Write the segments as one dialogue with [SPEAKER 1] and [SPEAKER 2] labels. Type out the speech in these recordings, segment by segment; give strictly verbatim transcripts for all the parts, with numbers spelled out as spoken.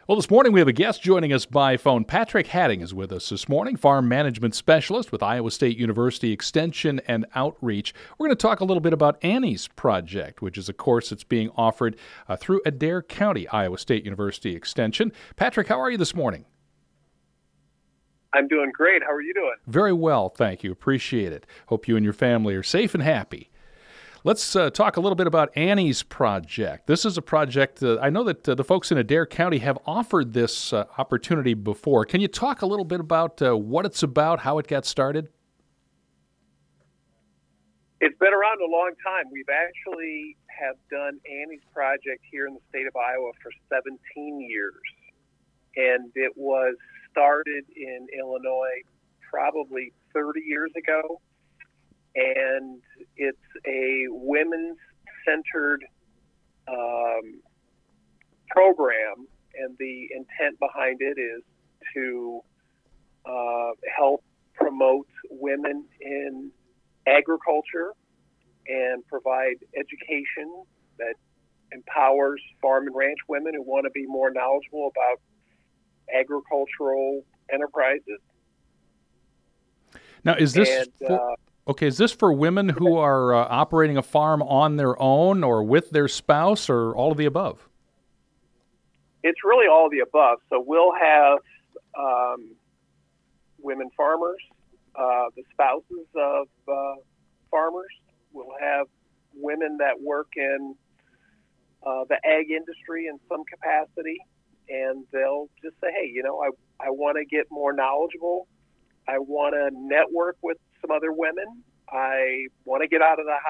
[SPEAKER 1] Well, this morning we have a guest joining us by phone. Patrick Hatting is with us this morning, farm management specialist with Iowa State University Extension and Outreach. We're going to talk a little bit about Annie's Project, which is a course that's being offered uh, through Adair County, Iowa State University Extension. Patrick, how are you this morning?
[SPEAKER 2] I'm doing great. How are you doing?
[SPEAKER 1] Very well, thank you. Appreciate it. Hope you and your family are safe and happy. Let's uh, talk a little bit about Annie's Project. This is a project, uh, I know that uh, the folks in Adair County have offered this uh, opportunity before. Can you talk a little bit about uh, what it's about, how it got started?
[SPEAKER 2] It's been around a long time. We've actually have done Annie's Project here in the state of Iowa for seventeen years. And it was started in Illinois probably thirty years ago. And it's a women's-centered um, program, and the intent behind it is to uh, help promote women in agriculture and provide education that empowers farm and ranch women who want to be more knowledgeable about agricultural enterprises.
[SPEAKER 1] Now, is this...
[SPEAKER 2] And,
[SPEAKER 1] for-
[SPEAKER 2] uh,
[SPEAKER 1] Okay, is this for women who are uh, operating a farm on their own or with their spouse or all of the above?
[SPEAKER 2] It's really all of the above. So we'll have um, women farmers, uh, the spouses of uh, farmers. We'll have women that work in uh, the ag industry in some capacity, and they'll just say, hey, you know, I, I want to get more knowledgeable. I want to network with some other women. I want to get out of the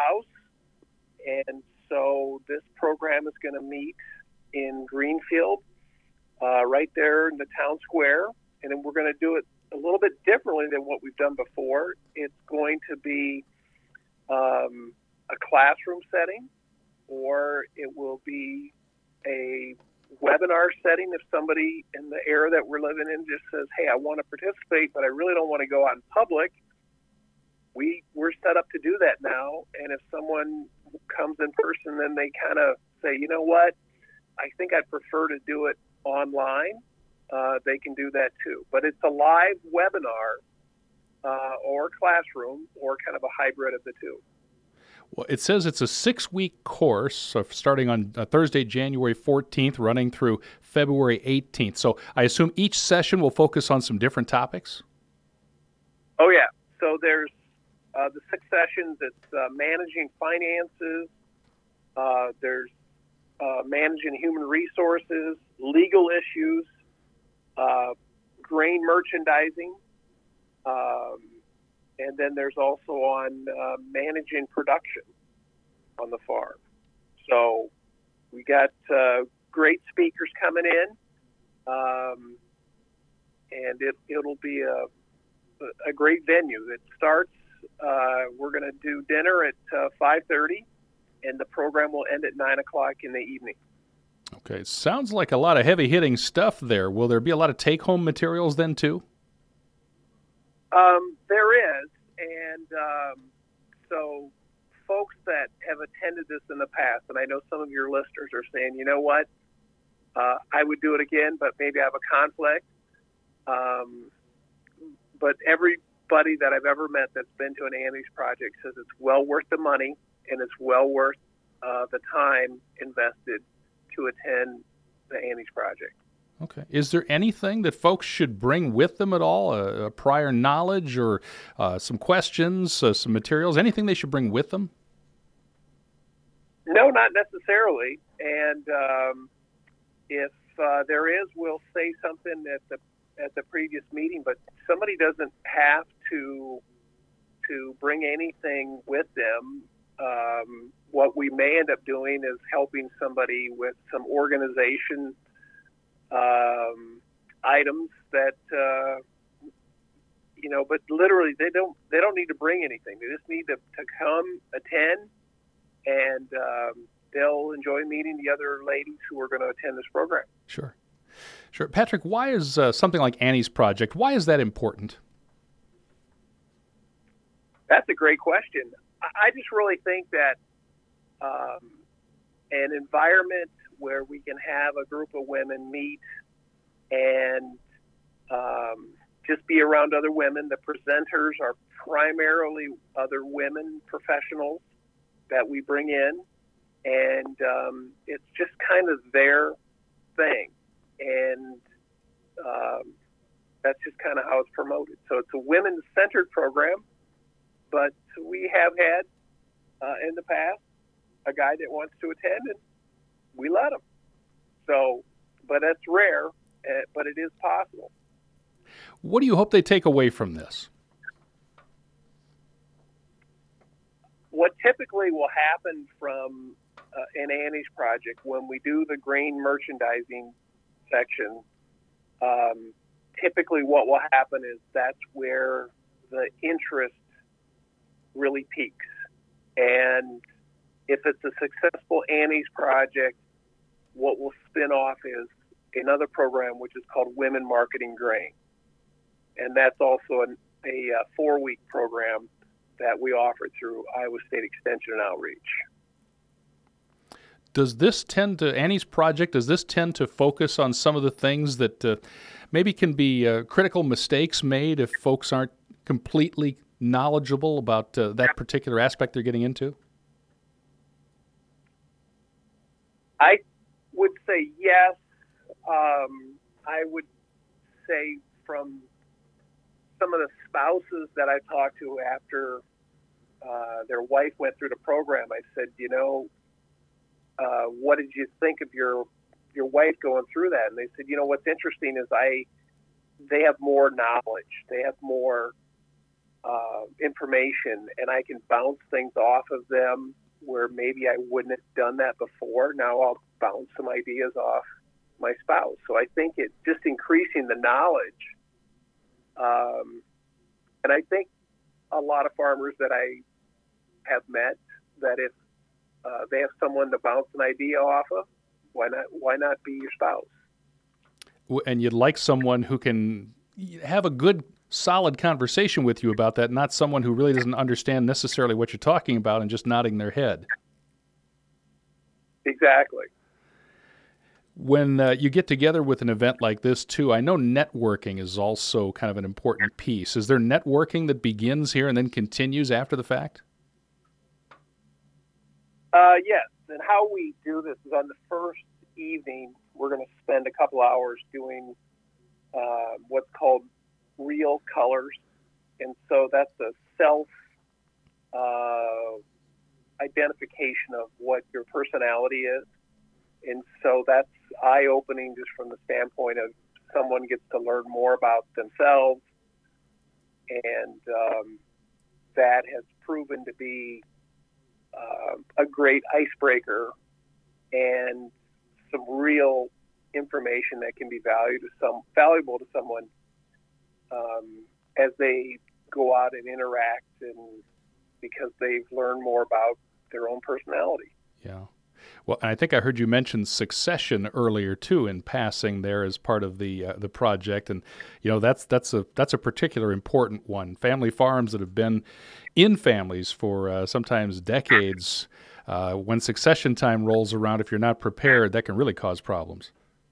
[SPEAKER 2] house. And so this program is going to meet in Greenfield, uh, right there in the town square. And then we're going to do it a little bit differently than what we've done before. It's going to be um, a classroom setting, or it will be a webinar setting if somebody in the era that we're living in just says, hey, I want to participate, but I really don't want to go out in public. We, we're set up to do that now, and if someone comes in person, then they kind of say, you know what, I think I'd prefer to do it online. Uh, they can do that too. But it's a live webinar uh, or classroom or kind of a hybrid of the two.
[SPEAKER 1] Well, it says it's a six-week course, so starting on uh, Thursday, January fourteenth, running through February eighteenth. So I assume each session will focus on some different topics?
[SPEAKER 2] Oh, yeah. So there's uh, the six sessions. It's uh, managing finances. Uh, there's uh, managing human resources, legal issues, uh, grain merchandising, um, and then there's also on uh, managing production on the farm. So we got uh, great speakers coming in, um, and it, it'll be a, a great venue. It starts, uh, we're going to do dinner at uh, five thirty, and the program will end at nine o'clock in the evening.
[SPEAKER 1] Okay, sounds like a lot of heavy-hitting stuff there. Will there be a lot of take-home materials then, too?
[SPEAKER 2] Um, there is, and um, so folks that have attended this in the past, and I know some of your listeners are saying, you know what, uh, I would do it again, but maybe I have a conflict. Um, but everybody that I've ever met that's been to an Annie's Project says it's well worth the money, and it's well worth uh, the time invested to attend the Annie's Project.
[SPEAKER 1] Okay. Is there anything that folks should bring with them at all, a, a prior knowledge or uh, some questions, uh, some materials, anything they should bring with them?
[SPEAKER 2] No, not necessarily. And um, if uh, there is, we'll say something at the at the previous meeting. But somebody doesn't have to to bring anything with them. Um, what we may end up doing is helping somebody with some organization um, items that, uh, you know, but literally they don't, they don't need to bring anything. They just need to, to come attend, and um, they'll enjoy meeting the other ladies who are going to attend this program.
[SPEAKER 1] Sure. Sure. Patrick, why is uh, something like Annie's Project, why is that important?
[SPEAKER 2] That's a great question. I just really think that um, an environment where we can have a group of women meet and um, just be around other women. The presenters are primarily other women professionals that we bring in, and um, it's just kind of their thing, and um, that's just kind of how it's promoted. So it's a women-centered program, but we have had uh, in the past a guy that wants to attend, and we let him. So, but that's rare, uh, but it is possible.
[SPEAKER 1] What do you hope they take away from this?
[SPEAKER 2] What typically will happen from uh, an Annie's project when we do the green merchandising section, um, typically what will happen is that's where the interest really peaks. And if it's a successful Annie's project, what will spin off is another program which is called Women Marketing Grain. And that's also an, a, a four-week program that we offer through Iowa State Extension and Outreach.
[SPEAKER 1] Does this tend to, Annie's project, does this tend to focus on some of the things that uh, maybe can be uh, critical mistakes made if folks aren't completely knowledgeable about uh, that particular aspect they're getting into?
[SPEAKER 2] I would say yes. Um, I would say from some of the spouses that I talked to after uh, their wife went through the program, I said, you know, uh, what did you think of your your wife going through that? And they said, you know, what's interesting is I they have more knowledge, they have more uh, information, and I can bounce things off of them where maybe I wouldn't have done that before. Now I'll bounce some ideas off my spouse. So I think it's just increasing the knowledge. Um, and I think a lot of farmers that I have met, that if uh, they have someone to bounce an idea off of, why not? Why not be your spouse?
[SPEAKER 1] And you'd like someone who can have a good, solid conversation with you about that, not someone who really doesn't understand necessarily what you're talking about and just nodding their head.
[SPEAKER 2] Exactly.
[SPEAKER 1] When uh, you get together with an event like this, too, I know networking is also kind of an important piece. Is there networking that begins here and then continues after the fact?
[SPEAKER 2] Uh, yes. And how we do this is on the first evening, we're going to spend a couple hours doing uh, what's called real colors. And so that's a self uh, identification of what your personality is. And so that's eye-opening just from the standpoint of someone gets to learn more about themselves. And um, that has proven to be uh, a great icebreaker and some real information that can be valued to some, valuable to someone um, as they go out and interact, and because they've learned more about their own personality.
[SPEAKER 1] Yeah. Well, I think I heard you mention succession earlier too, in passing there as part of the uh, the project, and you know that's that's a that's a particular important one. Family farms that have been in families for uh, sometimes decades, uh, when succession time rolls around, if you're not prepared, that can really cause problems.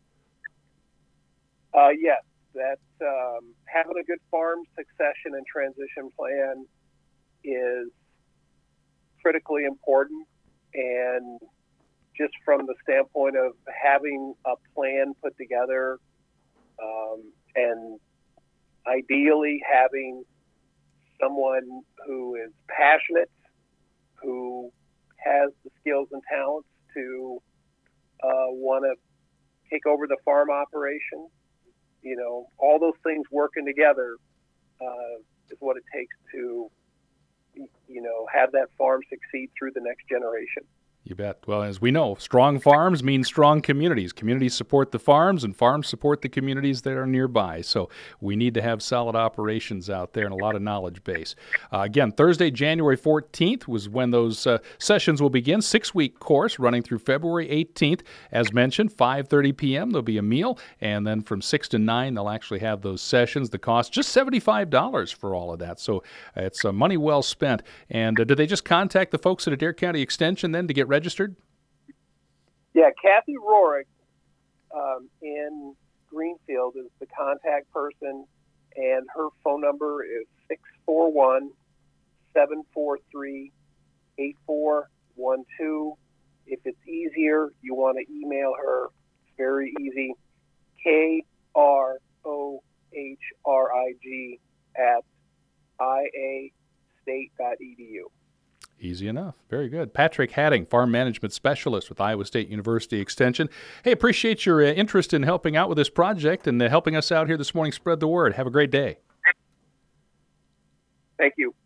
[SPEAKER 2] Uh, yes, that um, having a good farm succession and transition plan is critically important, and just from the standpoint of having a plan put together, um, and ideally having someone who is passionate, who has the skills and talents to uh, want to take over the farm operation. You know, all those things working together uh, is what it takes to, you know, have that farm succeed through the next generation.
[SPEAKER 1] You bet. Well, as we know, strong farms mean strong communities. Communities support the farms, and farms support the communities that are nearby. So we need to have solid operations out there and a lot of knowledge base. Uh, again, Thursday, January fourteenth was when those uh, sessions will begin. Six-week course running through February eighteenth. As mentioned, five thirty p.m. there'll be a meal, and then from six to nine they'll actually have those sessions. The cost, just seventy-five dollars for all of that. So uh, it's uh, money well spent. And uh, do they just contact the folks at Adair County Extension then to get ready? Registered?
[SPEAKER 2] Yeah, Kathy Rorick um, in Greenfield contact person, and her phone number is six four one, seven four three, eight four one two. If it's easier, you want to email her. It's very easy. K R O H R I G at I A state dot E D U.
[SPEAKER 1] Easy enough. Very good. Patrick Hatting, Farm Management Specialist with Iowa State University Extension. Hey, appreciate your uh, interest in helping out with this project and uh, helping us out here this morning. Spread the word. Have a great day.
[SPEAKER 2] Thank you.